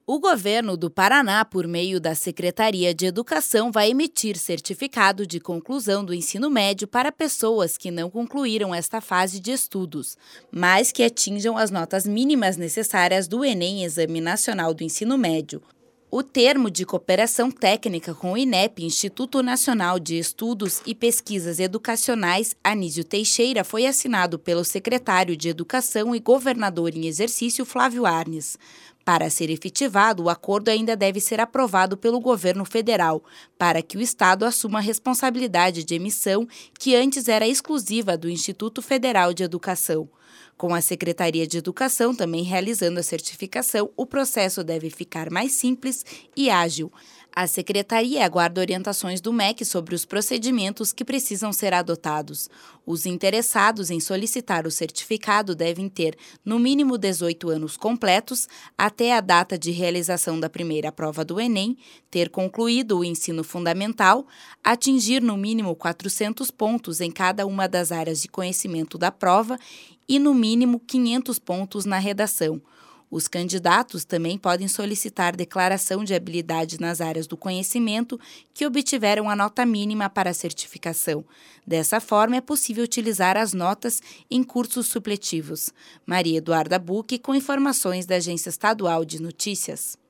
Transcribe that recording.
O governo do Paraná, por meio da Secretaria de Educação, vai emitir certificado de conclusão do ensino médio para pessoas que não concluíram esta fase de estudos, mas que atinjam as notas mínimas necessárias do Enem, Exame Nacional do Ensino Médio. O termo de cooperação técnica com o INEP, Instituto Nacional de Estudos e Pesquisas Educacionais, Anísio Teixeira, foi assinado pelo secretário de Educação e governador em exercício, Flávio Arnes. Para ser efetivado, o acordo ainda deve ser aprovado pelo governo federal, para que o Estado assuma a responsabilidade de emissão que antes era exclusiva do Instituto Federal de Educação. Com a Secretaria de Educação também realizando a certificação, o processo deve ficar mais simples e ágil. A Secretaria aguarda orientações do MEC sobre os procedimentos que precisam ser adotados. Os interessados em solicitar o certificado devem ter, no mínimo, 18 anos completos, até a data de realização da primeira prova do Enem, ter concluído o ensino fundamental, atingir no mínimo 400 pontos em cada uma das áreas de conhecimento da prova e, no mínimo, 500 pontos na redação. Os candidatos também podem solicitar declaração de habilidade nas áreas do conhecimento que obtiveram a nota mínima para a certificação. Dessa forma, é possível utilizar as notas em cursos supletivos. Maria Eduarda Bucchi, com informações da Agência Estadual de Notícias.